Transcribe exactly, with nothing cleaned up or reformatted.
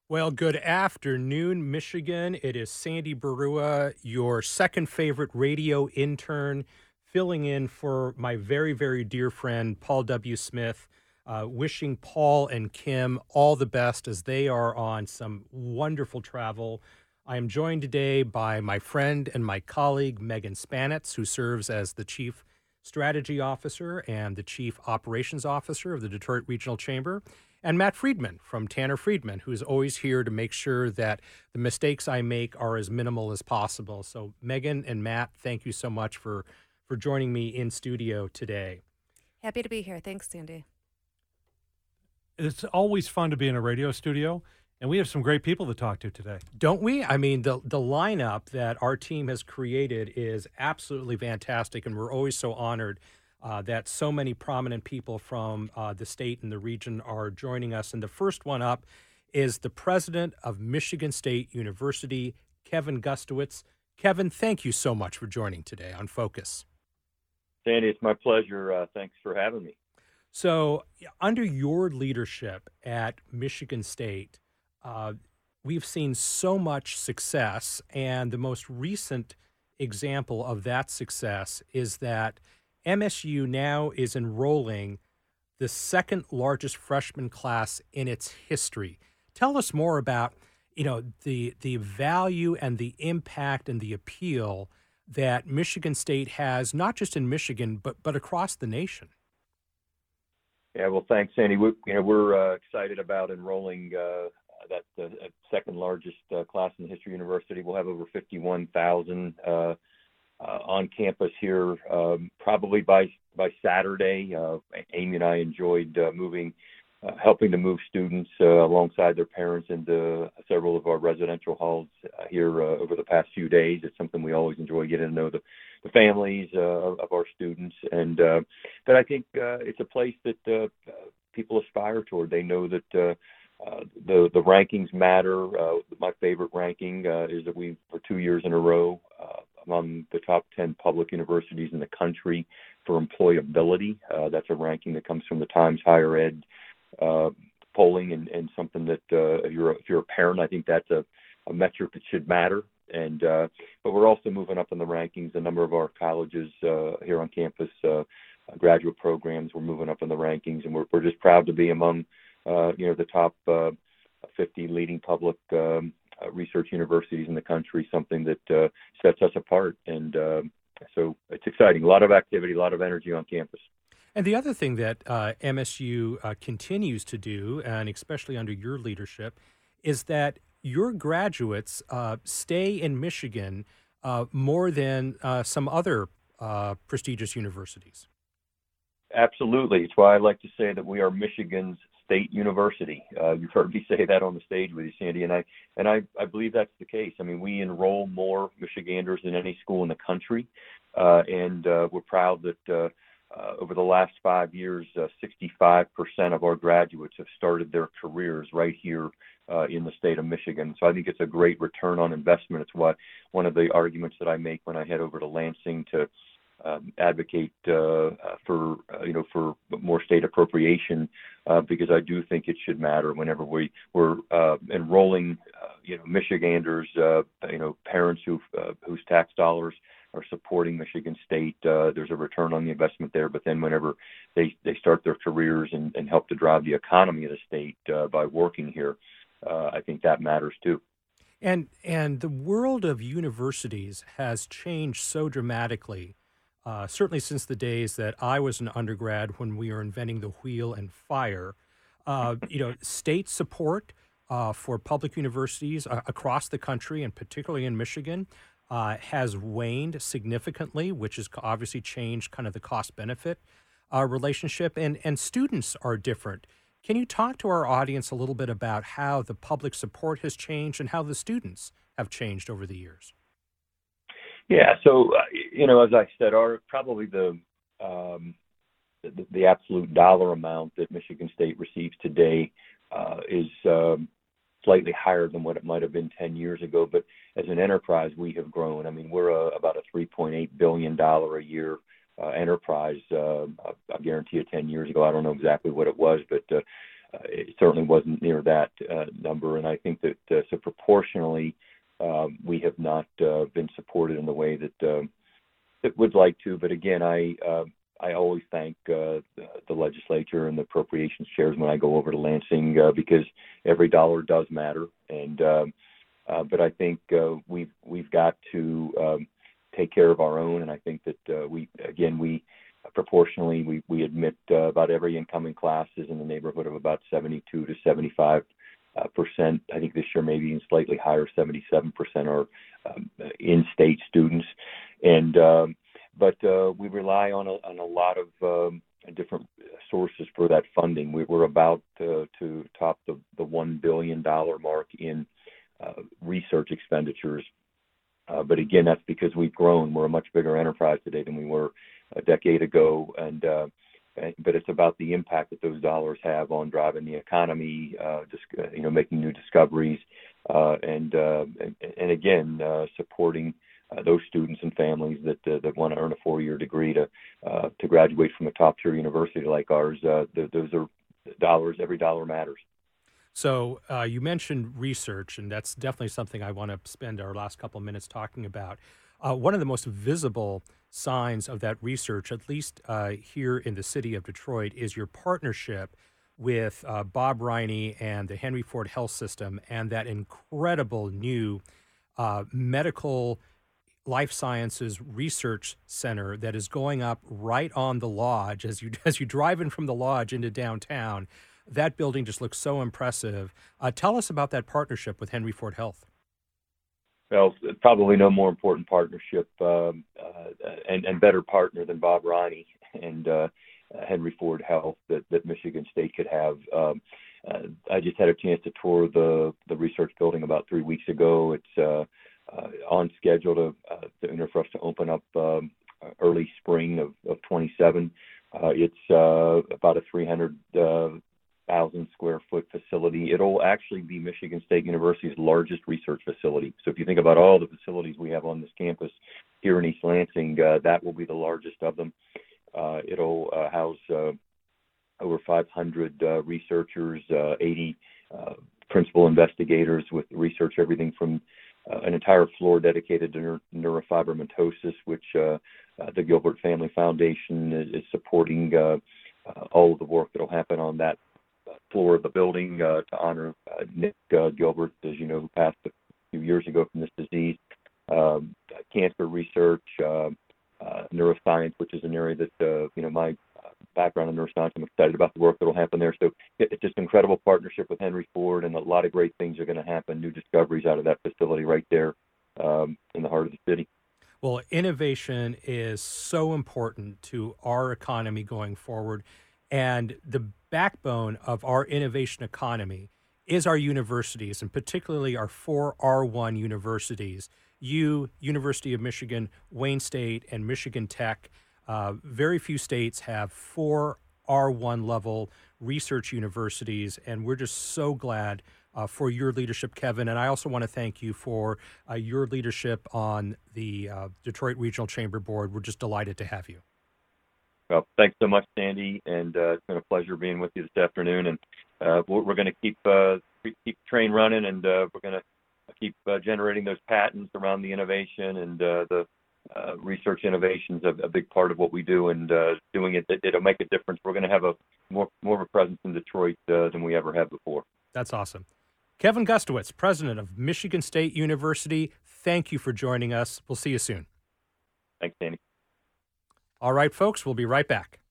Well, good afternoon, Michigan. It is Sandy Barua, your second favorite radio intern, filling in for my very, very dear friend, Paul W. Smith. Uh, wishing Paul and Kim all the best as they are on some wonderful travel. I am joined today by my friend and my colleague, Megan Spanitz, who serves as the Chief Strategy Officer and the Chief Operations Officer of the Detroit Regional Chamber, and Matt Friedman from Tanner Friedman, who is always here to make sure that the mistakes I make are as minimal as possible. So, Megan and Matt, thank you so much for for joining me in studio today. Happy to be here. Thanks, Sandy. It's always fun to be in a radio studio, and we have some great people to talk to today. Don't we? I mean, the the lineup that our team has created is absolutely fantastic, and we're always so honored uh, that so many prominent people from uh, the state and the region are joining us. And the first one up is the president of Michigan State University, Kevin Gustowitz. Kevin, thank you so much for joining today on Focus. Sandy, it's my pleasure. Uh, thanks for having me. So, under your leadership at Michigan State, uh, we've seen so much success, and the most recent example of that success is that M S U now is enrolling the second largest freshman class in its history. Tell us more about, you know, the the value and the impact and the appeal that Michigan State has, not just in Michigan, but but across the nation. Yeah, well, thanks, Sandy. We, you know, we're uh, excited about enrolling uh, that uh, second largest uh, class in the history of the university. We'll have over fifty-one thousand uh, uh, on campus here, um, probably by by Saturday. Uh, Amy and I enjoyed uh, moving, uh, helping to move students uh, alongside their parents into several of our residential halls uh, here uh, over the past few days. It's something we always enjoy, getting to know the the families uh, of our students, and uh, but I think uh, it's a place that uh, people aspire toward. They know that uh, uh, the the rankings matter. Uh, my favorite ranking uh, is that we, for two years in a row, uh, among the top ten public universities in the country for employability. Uh, that's a ranking that comes from the Times Higher Ed uh, polling, and, and something that uh, if you're a, if you're a parent, I think that's a, a metric that should matter. And uh, but we're also moving up in the rankings. A number of our colleges uh, here on campus, uh, graduate programs, we're moving up in the rankings, and we're we're just proud to be among uh, you know the top uh, fifty leading public um, uh, research universities in the country. Something that uh, sets us apart, and uh, so it's exciting. A lot of activity, a lot of energy on campus. And the other thing that uh, M S U uh, continues to do, and especially under your leadership, is that your graduates uh, stay in Michigan uh, more than uh, some other uh, prestigious universities. Absolutely. It's why I like to say that we are Michigan's state university. Uh, you've heard me say that on the stage with you, Sandy, and I and I, I believe that's the case. I mean, we enroll more Michiganders than any school in the country, uh, and uh, we're proud that uh, uh, over the last five years, uh, sixty-five percent of our graduates have started their careers right here uh, in the state of Michigan. So I think it's a great return on investment. It's what one of the arguments that I make when I head over to Lansing to Um, advocate uh, for uh, you know for more state appropriation, uh, because I do think it should matter whenever we we're uh, enrolling uh, you know Michiganders, uh, you know parents who uh, whose tax dollars are supporting Michigan State. Uh, there's a return on the investment there. But then whenever they they start their careers and, and help to drive the economy of the state uh, by working here, uh, I think that matters too. And and the world of universities has changed so dramatically. Uh, certainly since the days that I was an undergrad when we were inventing the wheel and fire. Uh, you know, state support uh, for public universities uh, across the country, and particularly in Michigan, uh, has waned significantly, which has obviously changed kind of the cost-benefit uh, relationship, and, and students are different. Can you talk to our audience a little bit about how the public support has changed and how the students have changed over the years? Yeah, so uh, you know, as I said, our probably the, um, the the absolute dollar amount that Michigan State receives today uh, is um, slightly higher than what it might have been ten years ago. But as an enterprise, we have grown. I mean, we're a, about a three point eight billion dollar a year uh, enterprise. Uh, I, I guarantee you, ten years ago, I don't know exactly what it was, but uh, uh, it certainly wasn't near that uh, number. And I think that uh, so proportionally, um, we have not uh, been supported in the way that uh, that would like to. But again, I uh, I always thank uh, the, the legislature and the appropriations chairs when I go over to Lansing uh, because every dollar does matter. And um, uh, but I think uh, we've we've got to um, take care of our own. And I think that uh, we again we proportionally we we admit uh, about every incoming class is in the neighborhood of about seventy-two to seventy-five uh, percent. I think this year maybe even slightly higher, seventy-seven percent are um, in-state students. And um, but uh, we rely on a, on a lot of um, different sources for that funding. We, we're about uh, to top the, the one billion dollars mark in uh, research expenditures. Uh, but again, that's because we've grown. We're a much bigger enterprise today than we were a decade ago. And uh, but it's about the impact that those dollars have on driving the economy, uh, just, you know, making new discoveries, uh, and, uh, and and again uh, supporting Uh, those students and families that uh, that want to earn a four-year degree to uh, to graduate from a top-tier university like ours. Uh, th- those are dollars. Every dollar matters. So uh, you mentioned research, and that's definitely something I want to spend our last couple of minutes talking about. Uh, one of the most visible signs of that research, at least uh, here in the city of Detroit, is your partnership with uh, Bob Riney and the Henry Ford Health System and that incredible new uh, medical life sciences research center that is going up right on the lodge as you as you drive in from the lodge into downtown. That building just looks so impressive. Uh, tell us about that partnership with Henry Ford Health. Well, probably no more important partnership um, uh, and, and better partner than Bob Riney and uh, Henry Ford Health that, that Michigan State could have. Um, uh, I just had a chance to tour the the research building about three weeks ago. It's uh, Uh, on schedule to, uh, to, you know, for us to open up um, early spring of, of twenty-seven. Uh, it's uh, about a three hundred thousand square foot facility. It'll actually be Michigan State University's largest research facility. So if you think about all the facilities we have on this campus here in East Lansing, uh, that will be the largest of them. Uh, it'll uh, house uh, over five hundred uh, researchers, uh, eighty uh, principal investigators with research, everything from Uh, an entire floor dedicated to neur- neurofibromatosis, which uh, uh, the Gilbert Family Foundation is, is supporting uh, uh, all of the work that will happen on that floor of the building uh, to honor uh, Nick uh, Gilbert, as you know, who passed a few years ago from this disease. Um, cancer research, uh, uh, neuroscience, which is an area that, uh, you know, my background in neuroscience, I'm excited about the work that will happen there. So it, it's just an incredible partnership with Henry Ford, and a lot of great things are going to happen, new discoveries out of that facility right there um, in the heart of the city. Well, innovation is so important to our economy going forward, and the backbone of our innovation economy is our universities, and particularly our four R one universities, U, University of Michigan, Wayne State, and Michigan Tech. Uh, very few states have four R one level research universities, and we're just so glad uh, for your leadership, Kevin. And I also want to thank you for uh, your leadership on the uh, Detroit Regional Chamber Board. We're just delighted to have you. Well, thanks so much, Sandy, and uh, it's been a pleasure being with you this afternoon. And uh, we're, we're going to keep uh, keep the train running, and uh, we're going to keep uh, generating those patents around the innovation and uh, the Uh, research innovation is a, a big part of what we do, and uh, doing it, it, it'll make a difference. We're going to have a more more of a presence in Detroit uh, than we ever have before. That's awesome. Kevin Gustowitz, president of Michigan State University, thank you for joining us. We'll see you soon. Thanks, Danny. All right, folks, we'll be right back.